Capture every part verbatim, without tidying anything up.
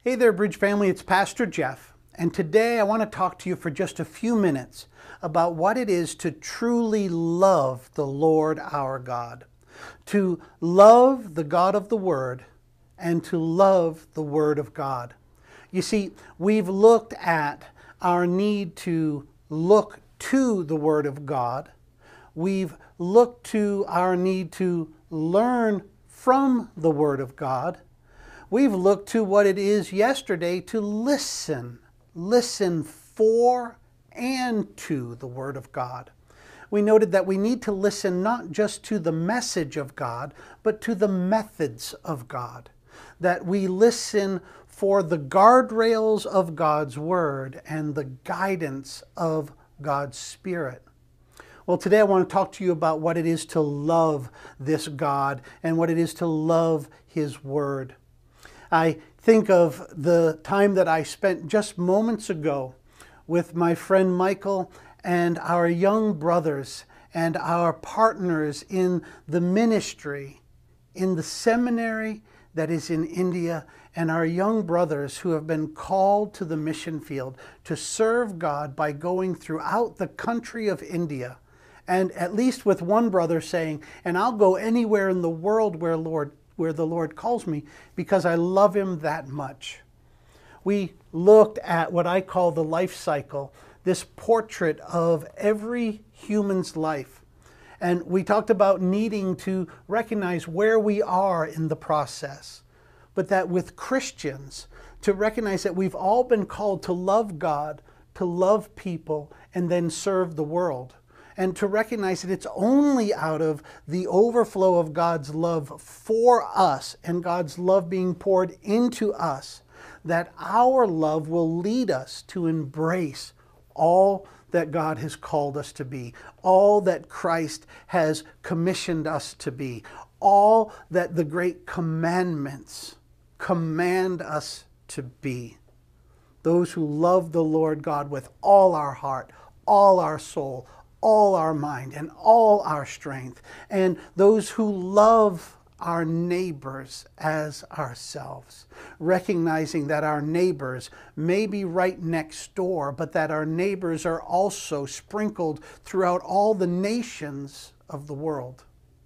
Hey there, Bridge family, it's Pastor Jeff, and today I want to talk to you for just a few minutes about what it is to truly love the Lord our God, to love the God of the Word, and to love the Word of God. You see, we've looked at our need to look to the Word of God. We've looked to our need to learn from the Word of God. We've looked to what it is yesterday to listen, listen for and to the Word of God. We noted that we need to listen not just to the message of God, but to the methods of God. That we listen for the guardrails of God's Word and the guidance of God's Spirit. Well, today I want to talk to you about what it is to love this God and what it is to love His Word. I think of the time that I spent just moments ago with my friend Michael and our young brothers and our partners in the ministry, in the seminary that is in India, and our young brothers who have been called to the mission field to serve God by going throughout the country of India. And at least with one brother saying, and I'll go anywhere in the world where Lord where the Lord calls me because I love Him that much. We looked at what I call the life cycle, this portrait of every human's life. And we talked about needing to recognize where we are in the process. But that with Christians, to recognize that we've all been called to love God, to love people, and then serve the world. And to recognize that it's only out of the overflow of God's love for us and God's love being poured into us that our love will lead us to embrace all that God has called us to be, all that Christ has commissioned us to be, all that the great commandments command us to be. Those who love the Lord God with all our heart, all our soul, all our mind and all our strength, and those who love our neighbors as ourselves, recognizing that our neighbors may be right next door, but that our neighbors are also sprinkled throughout all the nations of the world.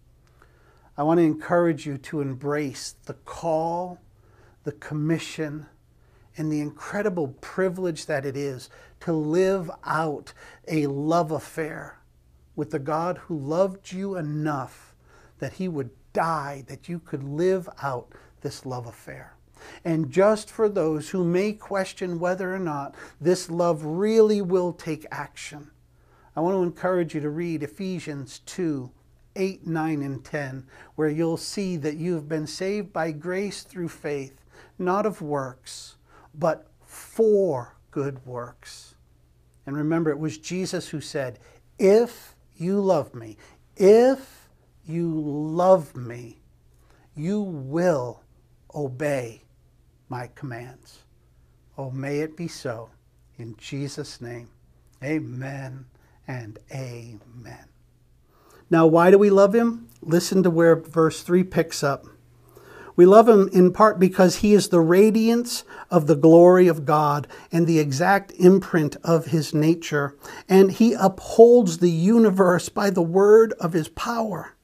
I want to encourage you to embrace the call, the commission, and the incredible privilege that it is to live out a love affair with the God who loved you enough that He would die that you could live out this love affair. And just for those who may question whether or not this love really will take action, I want to encourage you to read Ephesians two, eight, nine, and ten, where you'll see that you have been saved by grace through faith, not of works, but for good works. And remember, it was Jesus who said, if you love me, if you love me, you will obey my commands. Oh, may it be so. In Jesus' name, amen and amen. Now, why do we love Him? Listen to where verse three picks up. We love Him in part because He is the radiance of the glory of God and the exact imprint of His nature, and He upholds the universe by the word of His power.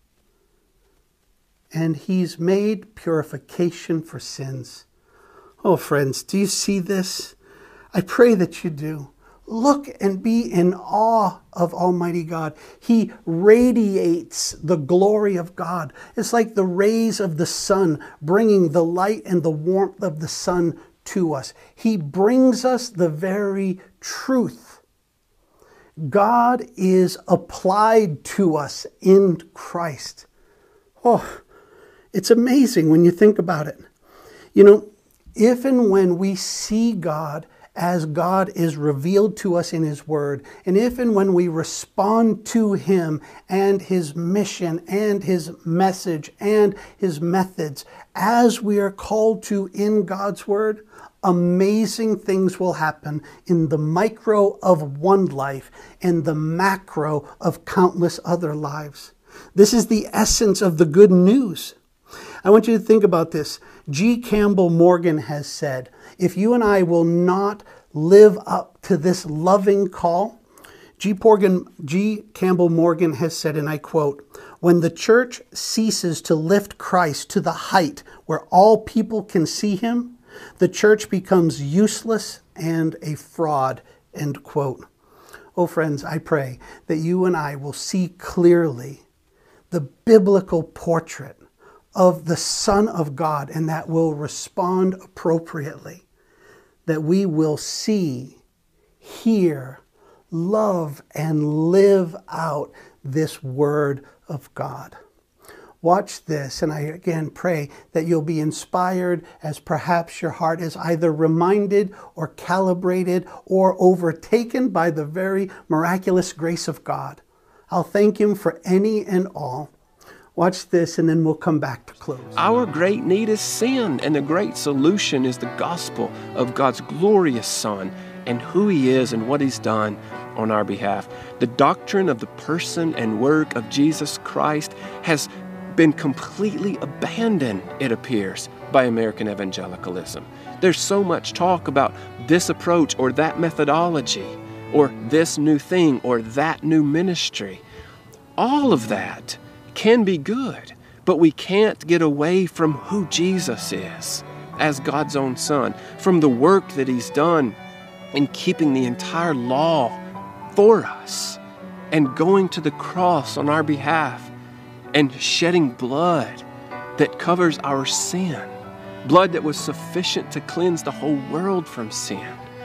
And He's made purification for sins. Oh, friends, do you see this? I pray that you do. Look and be in awe of Almighty God. He radiates the glory of God. It's like the rays of the sun bringing the light and the warmth of the sun to us. He brings us the very truth. God is applied to us in Christ. Oh, it's amazing when you think about it. You know, if and when we see God as God is revealed to us in His Word, and if and when we respond to Him and His mission and His message and His methods as we are called to in God's Word, amazing things will happen in the micro of one life and the macro of countless other lives. This is the essence of the good news. I want you to think about this. G. Campbell Morgan has said, if you and I will not live up to this loving call, G. Morgan, G. Campbell Morgan has said, and I quote, when the church ceases to lift Christ to the height where all people can see him, the church becomes useless and a fraud, end quote. Oh, friends, I pray that you and I will see clearly the biblical portrait of the Son of God, and that will respond appropriately, that we will see, hear, love, and live out this Word of God. Watch this, and I again pray that you'll be inspired as perhaps your heart is either reminded or calibrated or overtaken by the very miraculous grace of God. I'll thank him for any and all. Watch this, and then we'll come back to close. Our great need is sin, and the great solution is the gospel of God's glorious Son and who he is and what he's done on our behalf. The doctrine of the person and work of Jesus Christ has been completely abandoned, it appears, by American evangelicalism. There's so much talk about this approach or that methodology or this new thing or that new ministry. All of that can be good, but we can't get away from who Jesus is as God's own Son, from the work that he's done in keeping the entire law for us and going to the cross on our behalf and shedding blood that covers our sin, blood that was sufficient to cleanse the whole world from sin,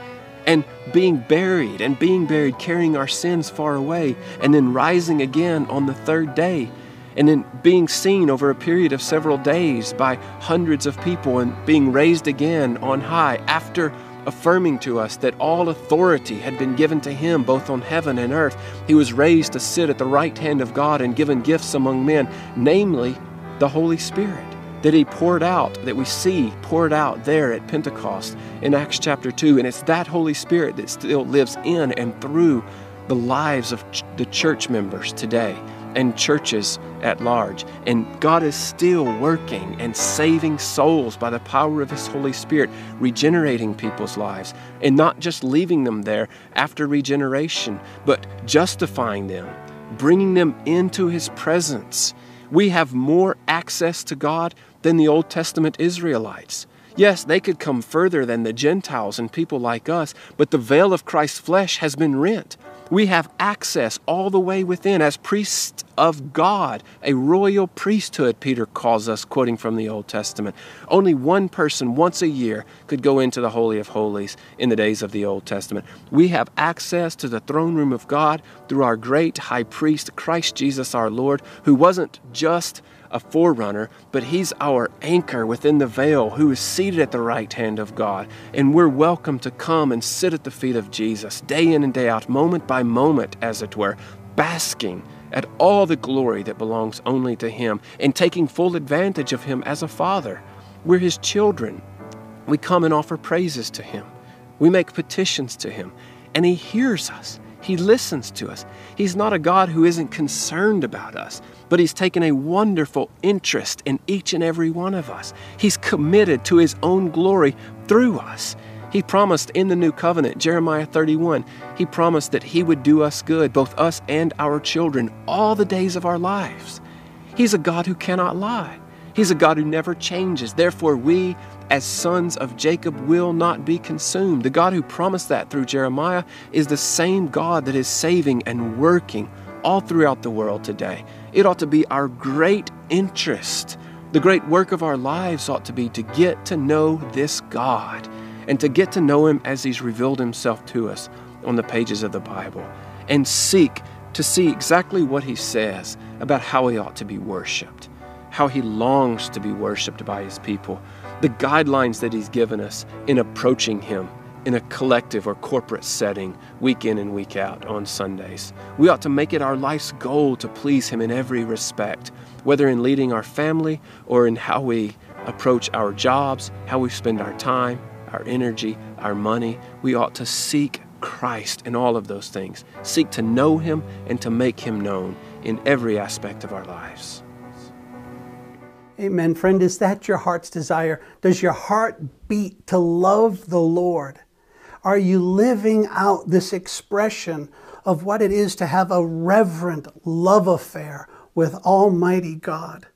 and being buried and being buried, carrying our sins far away, and then rising again on the third day, and then being seen over a period of several days by hundreds of people and being raised again on high after affirming to us that all authority had been given to him both on heaven and earth. He was raised to sit at the right hand of God and given gifts among men, namely the Holy Spirit that he poured out, that we see poured out there at Pentecost in Acts chapter two. And it's that Holy Spirit that still lives in and through the lives of ch- the church members today and churches at large. And God is still working and saving souls by the power of his Holy Spirit, regenerating people's lives, and not just leaving them there after regeneration, but justifying them, bringing them into his presence. We have more access to God than the Old Testament Israelites. Yes, they could come further than the Gentiles and people like us, but the veil of Christ's flesh has been rent. We have access all the way within as priests of God, a royal priesthood, Peter calls us, quoting from the Old Testament. Only one person once a year could go into the Holy of Holies in the days of the Old Testament. We have access to the throne room of God through our great high priest, Christ Jesus our Lord, who wasn't just a forerunner, but he's our anchor within the veil, who is seated at the right hand of God. And we're welcome to come and sit at the feet of Jesus day in and day out, moment by moment, as it were, basking at all the glory that belongs only to him and taking full advantage of him as a father. We're his children. We come and offer praises to him. We make petitions to him, and he hears us. He listens to us. He's not a God who isn't concerned about us, but he's taken a wonderful interest in each and every one of us. He's committed to his own glory through us. He promised in the new covenant, Jeremiah thirty-one, he promised that he would do us good, both us and our children, all the days of our lives. He's a God who cannot lie. He's a God who never changes. Therefore, we, as sons of Jacob, will not be consumed. The God who promised that through Jeremiah is the same God that is saving and working all throughout the world today. It ought to be our great interest. The great work of our lives ought to be to get to know this God and to get to know him as he's revealed himself to us on the pages of the Bible, and seek to see exactly what he says about how he ought to be worshiped, how he longs to be worshiped by his people, the guidelines that he's given us in approaching him in a collective or corporate setting week in and week out on Sundays. We ought to make it our life's goal to please him in every respect, whether in leading our family or in how we approach our jobs, how we spend our time, our energy, our money. We ought to seek Christ in all of those things, seek to know him and to make him known in every aspect of our lives. Amen. Friend, is that your heart's desire? Does your heart beat to love the Lord? Are you living out this expression of what it is to have a reverent love affair with Almighty God?